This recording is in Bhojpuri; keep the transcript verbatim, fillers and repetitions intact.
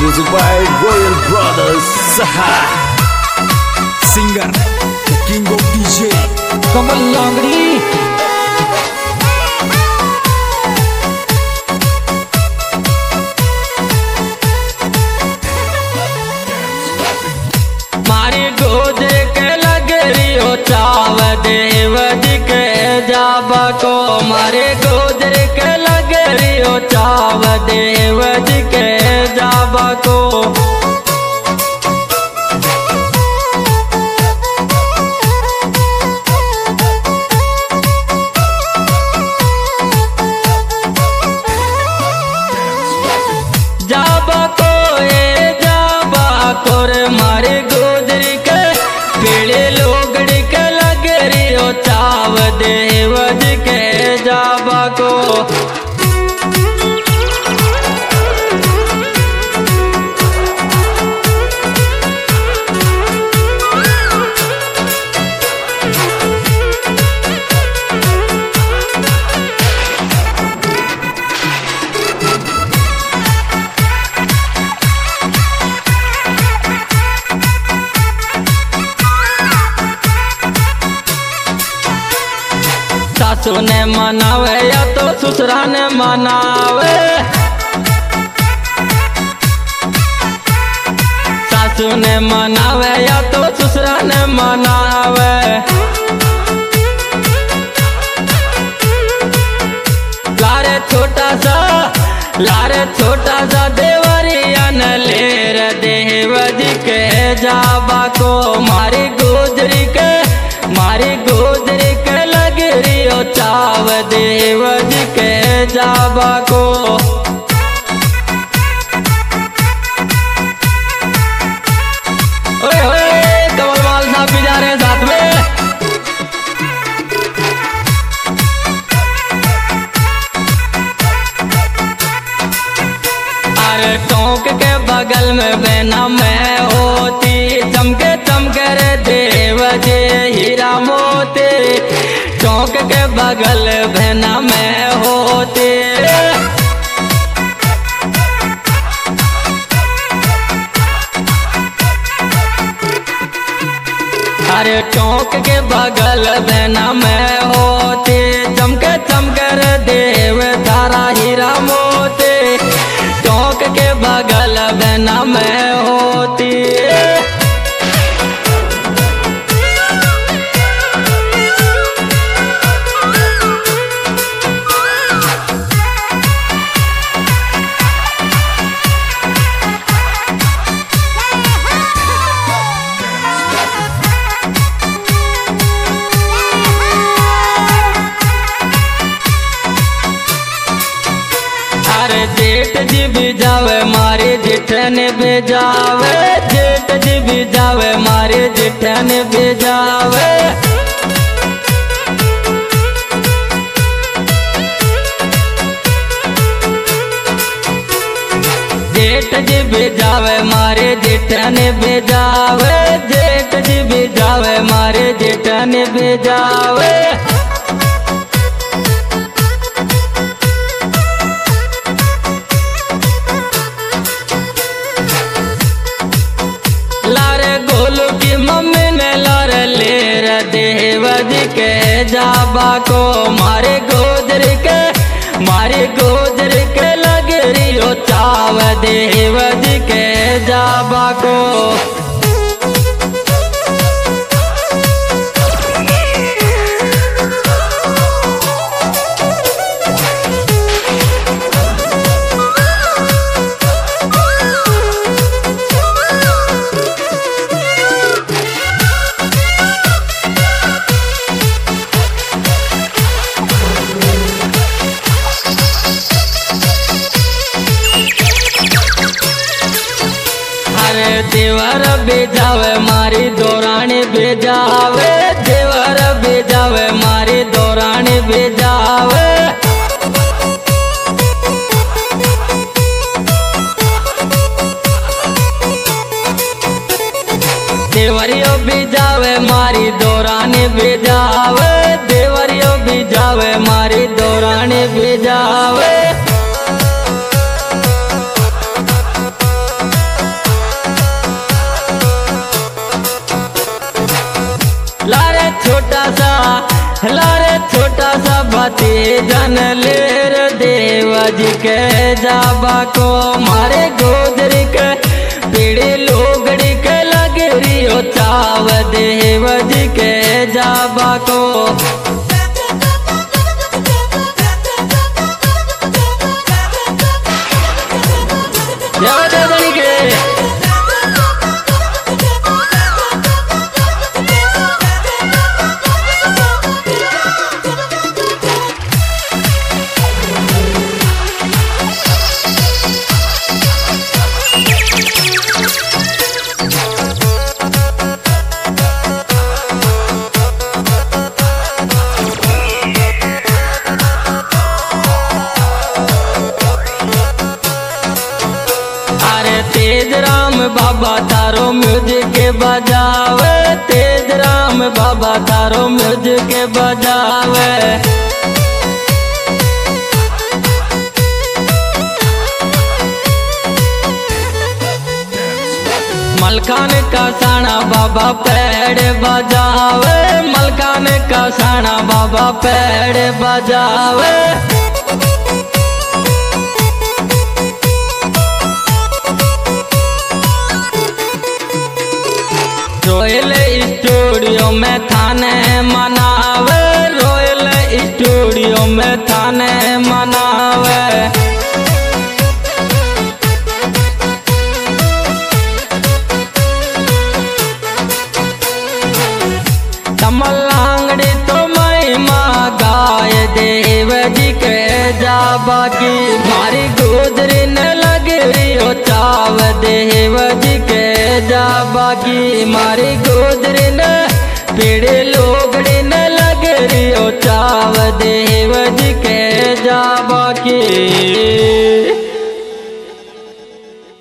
Music by Royal Brothers. Singer, the king of D J, Kamal Langri. मारी गोद के लग रियो चाव देव जी के जाबा को, मारे गोद के लग रियो चाव देव जी के जाबा को। जाबा को ए जाबा को रे मारे गोदरी के पीड़े लोगड़ी के लग रियो चाव देव जी के जाबा को। सासू ने मनावे या तो ससुरा ने मनावे, सासू ने मनावे या तो ससुरा ने मनावे। लारे छोटा सा लारे छोटा सा देवरिया न लेर देव जी के जाबा को, मारी गोदरी के मारी गोदरी के लग रियो चाव देव जी के जाबा को। ओए ओए कमल माल साहब भी जा रहे हैं साथ में। अरे टोंक के बगल में बहना मैं होती, चमके चमके रे देव जी हीरा मोती, टोंक के बगल बहना मैं होती। अरे टोंक के बगल बहना मैं होती, चमके चमके रे देव तारा हीरा मोती, टोंक के बगल बहना मैं होती। अरे जेठ जी भी जावे मारे जेठन भी जावे, जेठ जी भी जावे मारे जेठन भी जावे। जेठ जी भी जावे मारे जेठन भी जावे, जेठ जी भी जावे मारे जेठन भी जावे। लारे गोलू की मम्मी ने लार लेर देव जी के जाबा को, मारे गोदर के मारे गोदर के लग रियो चाव देव जी के जाबा को। देवर बेजावे मारी दौरानी बेजावे, देवर बेजावे मारी दौरानी बेजावे। देवरियो भी जावे मारी दौरानी भी जावे, देवरियो भी जावे मारी दौरानी भी जावे। लारे छोटा सा भतीजन लेर देव जी के जाबा को मारे गोदरी के पीड़ी लोगड़ी के लगरी ओ चाव देव जी के जाबा को तेज राम बाबा तारो म्यूजिक बजावे, तेज राम बाबा तारो म्यूजिक बजावे। मलकान का साना बाबा पेड़ बजावे, मलकान का साना बाबा पेड़ बजावे। रॉयल स्टूडियो में थाने मनावे, रॉयल स्टूडियो में थाने मनावे। कमलांगड़ी तो महिमा गाय देव जी के जाबा की मारी गोदरी न लगरी ओ चाव देव जी के जाबा की मारी गोदरी न पीड़े लोगड़ी न लगरी ओ चाव देव जी के जाबा की।